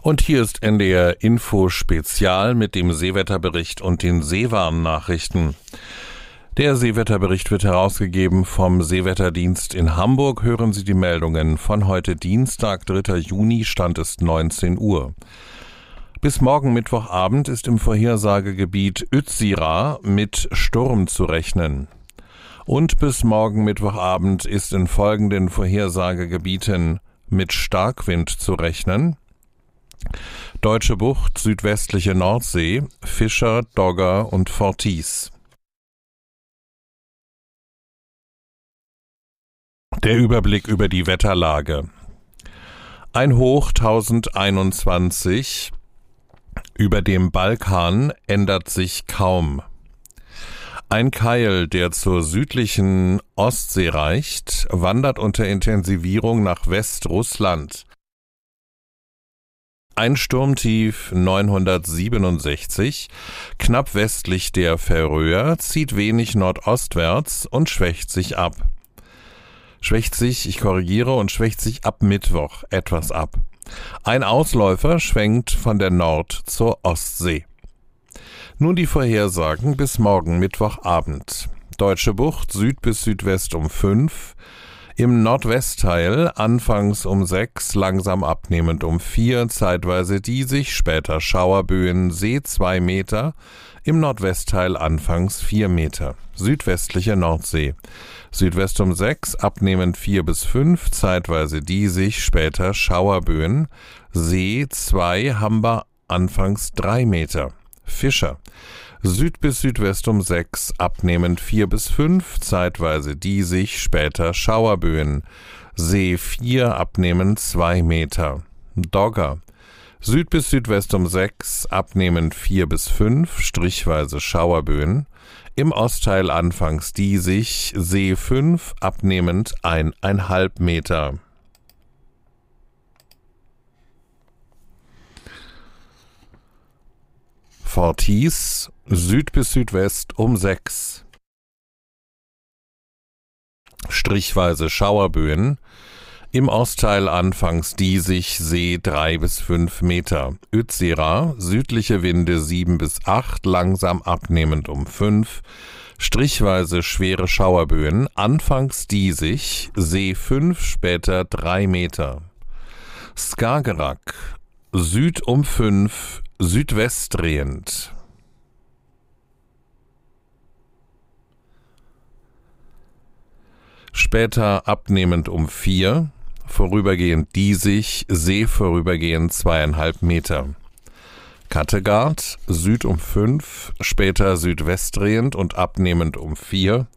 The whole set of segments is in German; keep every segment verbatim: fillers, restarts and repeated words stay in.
Und hier ist N D R Info Spezial mit dem Seewetterbericht und den Seewarnnachrichten. Der Seewetterbericht wird herausgegeben vom Seewetterdienst in Hamburg. Hören Sie die Meldungen von heute Dienstag, dritter Juni, Stand ist neunzehn Uhr. Bis morgen Mittwochabend ist im Vorhersagegebiet Utsira mit Sturm zu rechnen. Und bis morgen Mittwochabend ist in folgenden Vorhersagegebieten mit Starkwind zu rechnen: Deutsche Bucht, südwestliche Nordsee, Fischer, Dogger und Forties. Der Überblick über die Wetterlage. Ein Hoch tausendeinundzwanzig über dem Balkan ändert sich kaum. Ein Keil, der zur südlichen Ostsee reicht, wandert unter Intensivierung nach Westrussland. Ein Sturmtief neunhundertsiebenundsechzig, knapp westlich der Färöer, zieht wenig nordostwärts und schwächt sich ab. Schwächt sich, ich korrigiere, und schwächt sich ab Mittwoch etwas ab. Ein Ausläufer schwenkt von der Nord- zur Ostsee. Nun die Vorhersagen bis morgen Mittwochabend. Deutsche Bucht, Süd bis Südwest um fünf, im Nordwestteil anfangs um sechs, langsam abnehmend um vier, zeitweise diesig, später Schauerböen, See zwei Meter, im Nordwestteil anfangs vier Meter. Südwestliche Nordsee, Südwest um sechs, abnehmend vier bis fünf, zeitweise diesig, später Schauerböen, See zwei, Hamber anfangs drei Meter. Fischer, Süd bis Südwest um sechs, abnehmend vier bis fünf, zeitweise diesig, später Schauerböen, See vier, abnehmend zwei Meter. Dogger, Süd bis Südwest um sechs, abnehmend vier bis fünf, strichweise Schauerböen, im Ostteil anfangs diesig, See fünf, abnehmend eineinhalb Meter. Forties, Süd bis Südwest um sechs. Strichweise Schauerböen, im Ostteil anfangs diesig, See drei bis fünf Meter. Utsira, südliche Winde sieben bis acht, langsam abnehmend um fünf. Strichweise schwere Schauerböen, anfangs diesig, See fünf, später drei Meter. Skagerrak, Süd um fünf, Südwest drehend. Später abnehmend um vier, vorübergehend diesig, See vorübergehend zweieinhalb Meter. Kattegat, Süd um fünf, später südwestdrehend und abnehmend um vier.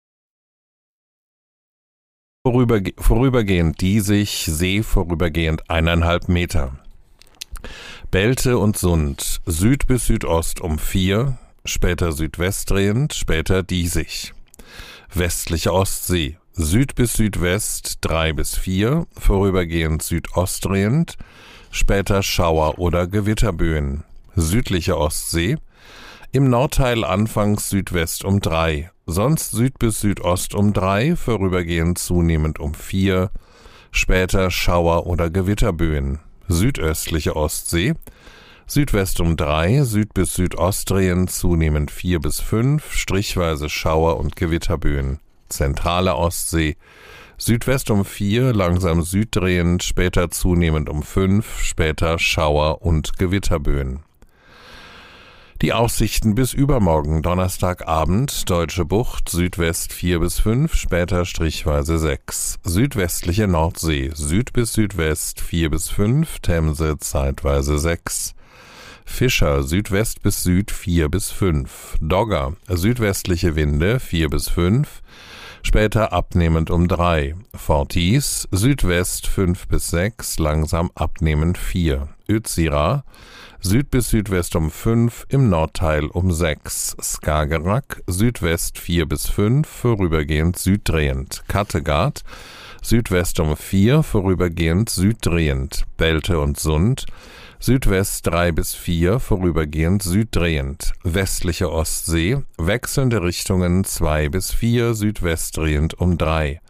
Vorüberge- vorübergehend diesig, See vorübergehend eineinhalb Meter. Belte und Sund, Süd bis Südost um vier, später südwestdrehend, später diesig. Westliche Ostsee, Süd bis Südwest drei bis vier, vorübergehend südostdrehend, später Schauer- oder Gewitterböen. Südliche Ostsee, im Nordteil anfangs Südwest um drei, sonst Süd bis Südost um drei, vorübergehend zunehmend um vier, später Schauer- oder Gewitterböen. Südöstliche Ostsee, Südwest um drei, Süd bis Südost drehend, zunehmend vier bis fünf, strichweise Schauer- und Gewitterböen. Zentrale Ostsee, Südwest um vier, langsam süddrehend, später zunehmend um fünf, später Schauer- und Gewitterböen. Die Aussichten bis übermorgen, Donnerstagabend, Deutsche Bucht, Südwest vier bis fünf, später strichweise sechs. Südwestliche Nordsee, Süd bis Südwest vier bis fünf, Themse zeitweise sechs. Fischer, Südwest bis Süd vier bis fünf. Dogger, südwestliche Winde vier bis fünf, später abnehmend um drei. Forties, Südwest fünf bis sechs, langsam abnehmend vier. Utsira, Süd bis Südwest um fünf, im Nordteil um sechs. Skagerrak, Südwest vier bis fünf, vorübergehend süddrehend. Kattegat, Südwest um vier, vorübergehend süddrehend. Belte und Sund, Südwest drei bis vier, vorübergehend süddrehend. Westliche Ostsee, wechselnde Richtungen zwei bis vier, südwestdrehend um drei.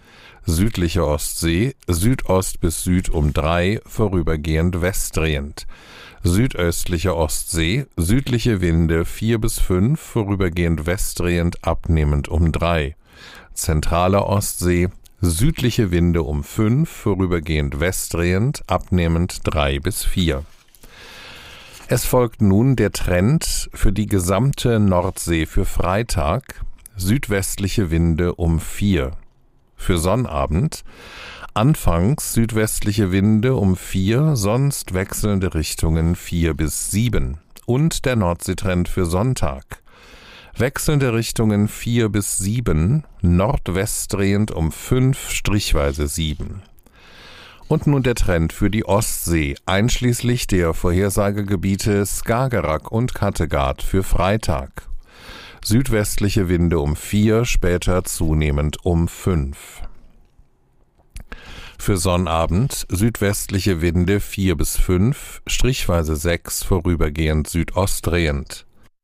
Südliche Ostsee, Südost bis Süd um drei, vorübergehend westdrehend. Südöstliche Ostsee, südliche Winde vier bis fünf, vorübergehend westdrehend, abnehmend um drei. Zentrale Ostsee, südliche Winde um fünf, vorübergehend westdrehend, abnehmend drei bis vier. Es folgt nun der Trend für die gesamte Nordsee für Freitag, südwestliche Winde um vier. Für Sonnabend anfangs südwestliche Winde um vier, sonst wechselnde Richtungen vier bis sieben. Und der Nordseetrend für Sonntag. Wechselnde Richtungen vier bis sieben, nordwestdrehend um fünf, strichweise sieben. Und nun der Trend für die Ostsee, einschließlich der Vorhersagegebiete Skagerrak und Kattegat für Freitag. Südwestliche Winde um vier, später zunehmend um fünf. Für Sonnabend südwestliche Winde vier bis fünf, strichweise sechs, vorübergehend südostdrehend.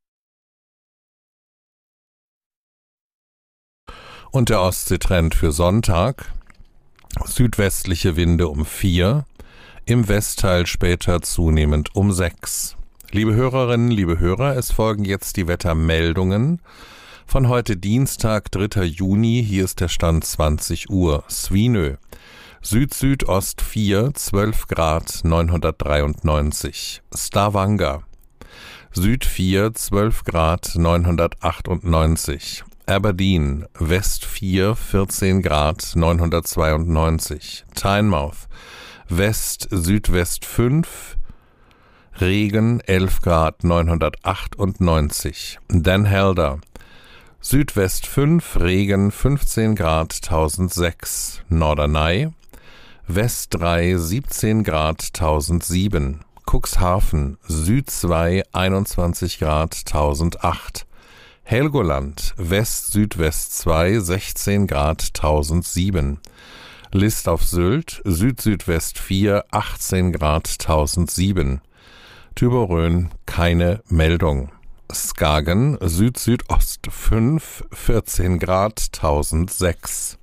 Und der Ostseetrend für Sonntag, südwestliche Winde um vier, im Westteil später zunehmend um sechs. Liebe Hörerinnen, liebe Hörer, es folgen jetzt die Wettermeldungen von heute Dienstag, dritter Juni. Hier ist der Stand zwanzig Uhr. Svinö. Süd-Südost vier, zwölf Grad, neunhundertdreiundneunzig. Stavanger. Süd vier, zwölf Grad, neunhundertachtundneunzig. Aberdeen. West vier, vierzehn Grad, neunhundertzweiundneunzig. Tynemouth. West, Südwest fünf, Regen elf Grad, neunhundertachtundneunzig. Den Helder. Südwest fünf, Regen fünfzehn Grad, tausendsechs. Norderney. West drei, siebzehn Grad, tausendsieben. Cuxhaven. Süd zwei, einundzwanzig Grad, tausendacht. Helgoland. West Südwest zwei, sechzehn Grad, tausendsieben. List auf Sylt. Süd-Südwest vier, achtzehn Grad, tausendsieben. Thyborön, keine Meldung. Skagen, Süd-Südost fünf, vierzehn Grad, tausendsechs.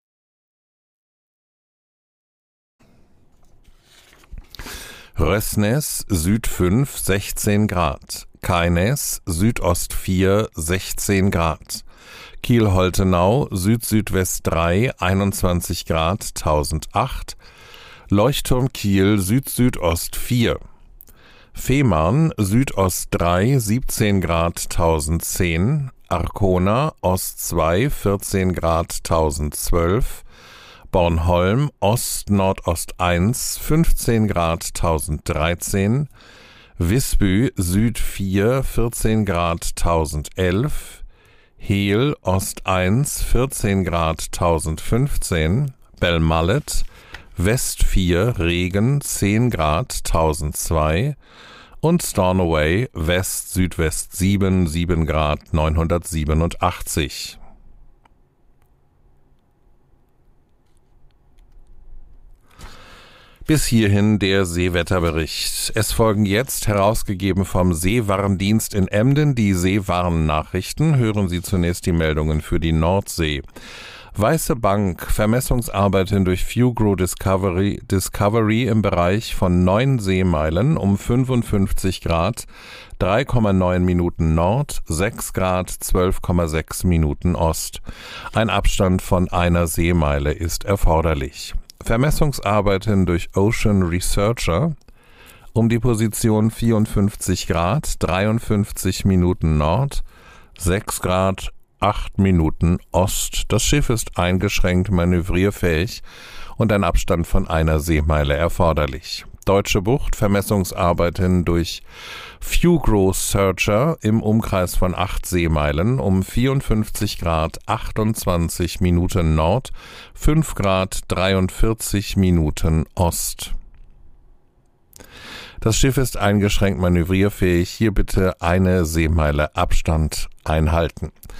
Rössnes, Süd fünf, sechzehn Grad. Keines, Südost vier, sechzehn Grad. Kiel-Holtenau, Süd-Südwest drei, einundzwanzig Grad, tausendacht. Leuchtturm Kiel, Süd-Südost vier. Fehmarn, Südost drei, siebzehn Grad, tausendzehn. Arkona, Ost zwei, vierzehn Grad, tausendzwölf. Bornholm, Ost-Nordost eins, fünfzehn Grad, tausenddreizehn. Visby, Süd vier, vierzehn Grad, tausendelf. Heel, Ost eins, vierzehn Grad, tausendfünfzehn. Belmallet, West vier, Regen, zehn Grad, tausendzwei. Und Stornoway, West, Südwest sieben, sieben Grad, neunhundertsiebenundachtzig. Bis hierhin der Seewetterbericht. Es folgen jetzt, herausgegeben vom Seewarndienst in Emden, die Seewarnnachrichten. Hören Sie zunächst die Meldungen für die Nordsee. Weiße Bank, Vermessungsarbeiten durch Fugro Discovery, Discovery im Bereich von neun Seemeilen um fünfundfünfzig Grad, drei Komma neun Minuten Nord, sechs Grad, zwölf Komma sechs Minuten Ost. Ein Abstand von einer Seemeile ist erforderlich. Vermessungsarbeiten durch Ocean Researcher um die Position vierundfünfzig Grad, dreiundfünfzig Minuten Nord, sechs Grad, acht Minuten Ost. Das Schiff ist eingeschränkt manövrierfähig und ein Abstand von einer Seemeile erforderlich. Deutsche Bucht, Vermessungsarbeiten durch Fugro Searcher im Umkreis von acht Seemeilen um vierundfünfzig Grad, achtundzwanzig Minuten Nord, fünf Grad, dreiundvierzig Minuten Ost. Das Schiff ist eingeschränkt manövrierfähig. Hier bitte eine Seemeile Abstand einhalten.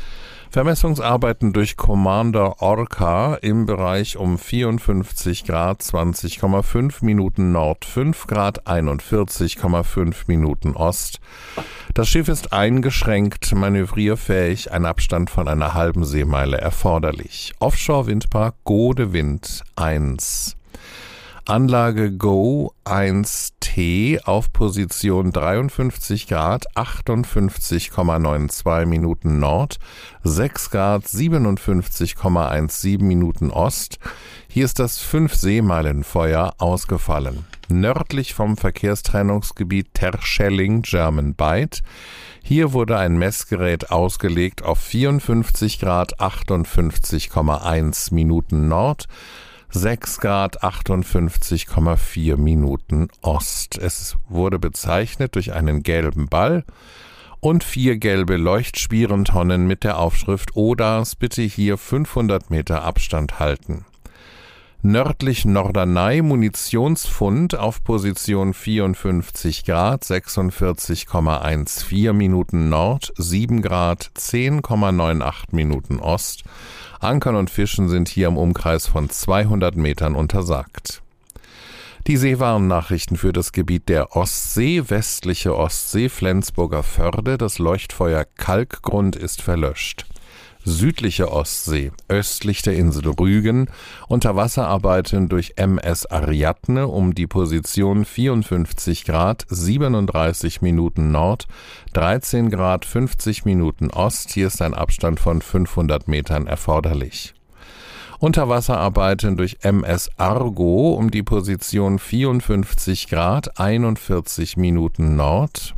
Vermessungsarbeiten durch Commander Orca im Bereich um vierundfünfzig Grad zwanzig Komma fünf Minuten Nord, fünf Grad einundvierzig Komma fünf Minuten Ost. Das Schiff ist eingeschränkt manövrierfähig, ein Abstand von einer halben Seemeile erforderlich. Offshore-Windpark Gode Wind eins. Anlage Go eins T auf Position dreiundfünfzig Grad achtundfünfzig Komma zweiundneunzig Minuten Nord, sechs Grad siebenundfünfzig Komma siebzehn Minuten Ost. Hier ist das fünf Seemeilenfeuer ausgefallen. Nördlich vom Verkehrstrennungsgebiet Terschelling, German Bight. Hier wurde ein Messgerät ausgelegt auf vierundfünfzig Grad achtundfünfzig Komma eins Minuten Nord, sechs Grad achtundfünfzig Komma vier Minuten Ost. Es wurde bezeichnet durch einen gelben Ball und vier gelbe Leuchtspierentonnen mit der Aufschrift O D A S, bitte hier fünfhundert Meter Abstand halten. Nördlich Norderney Munitionsfund auf Position vierundfünfzig Grad sechsundvierzig Komma vierzehn Minuten Nord, sieben Grad zehn Komma achtundneunzig Minuten Ost. Ankern und Fischen sind hier im Umkreis von zweihundert Metern untersagt. Die Seewarnnachrichten für das Gebiet der Ostsee, westliche Ostsee, Flensburger Förde, das Leuchtfeuer Kalkgrund ist verlöscht. Südliche Ostsee, östlich der Insel Rügen, Unterwasserarbeiten durch M S Ariadne um die Position vierundfünfzig Grad siebenunddreißig Minuten Nord, dreizehn Grad fünfzig Minuten Ost. Hier ist ein Abstand von fünfhundert Metern erforderlich. Unterwasserarbeiten durch M S Argo um die Position vierundfünfzig Grad einundvierzig Minuten Nord,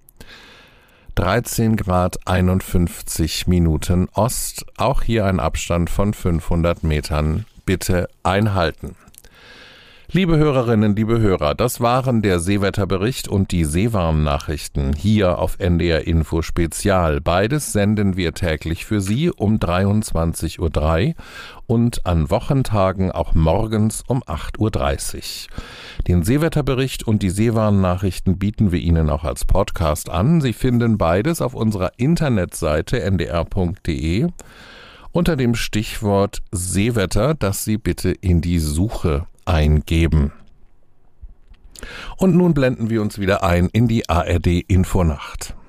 dreizehn Grad einundfünfzig Minuten Ost, auch hier ein Abstand von fünfhundert Metern, bitte einhalten. Liebe Hörerinnen, liebe Hörer, das waren der Seewetterbericht und die Seewarnnachrichten hier auf N D R Info Spezial. Beides senden wir täglich für Sie um dreiundzwanzig Uhr drei und an Wochentagen auch morgens um acht Uhr dreißig. Den Seewetterbericht und die Seewarnnachrichten bieten wir Ihnen auch als Podcast an. Sie finden beides auf unserer Internetseite n d r punkt d e unter dem Stichwort Seewetter, das Sie bitte in die Suche eingeben. Und nun blenden wir uns wieder ein in die A R D Infonacht.